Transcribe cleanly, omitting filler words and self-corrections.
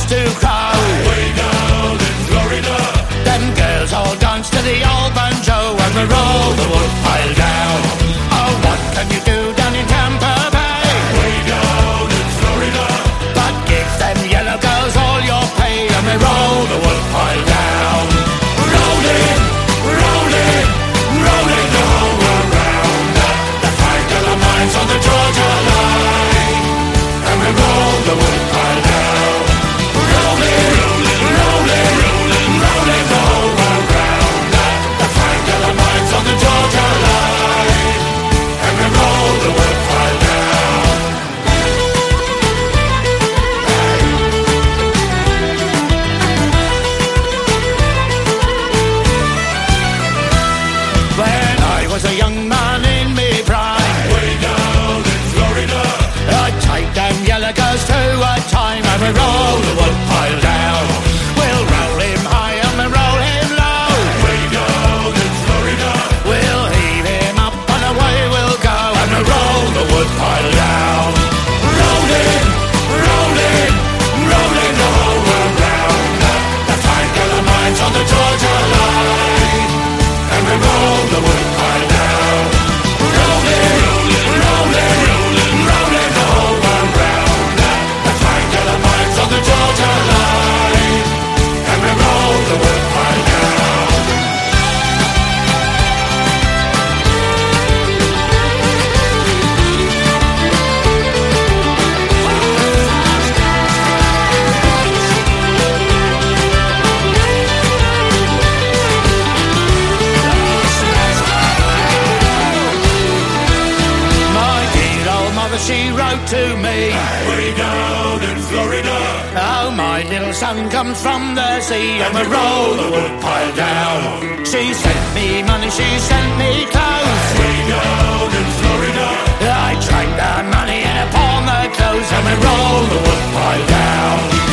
to crow. Way down in Florida. Them girls all dance to the old banjo and we roll the wood pile down. Oh, what can you do down in Tampa Bay? Way down in Florida. But give them yellow girls all your pay and we roll the wood pile down. Rolling, rolling, rolling the whole world round. The $5 mines on the Georgia line. And we roll the wood pile down. Rolling, rolling, rolling, rolling, rolling the whole world round. The $5 mines on the Georgia line. And we roll the wood pile down. When I was a young man in me prime, Way down in Florida. I'd take them yellow girls to a time and we roll the wood pile down. We'll roll him high and we'll roll him low. Way down in Florida. We'll heave him up and away we'll go and we'll roll the wood pile down. Rolling, rolling, rolling the whole world round. The $5 mines on the Georgia line. And we roll the wood pile down. Rolling, rolling, rolling, rolling, rolling the whole world round. The $5 mines on the Georgia line. And we roll the wood pile down. My dear old mother, she wrote to me, Way down in Florida. oh, my little son comes from the sea and we roll the wood pile down. She sent me money, she sent me clothes. Way down in Florida. I drank the money and I pawned the clothes and we roll the wood pile down.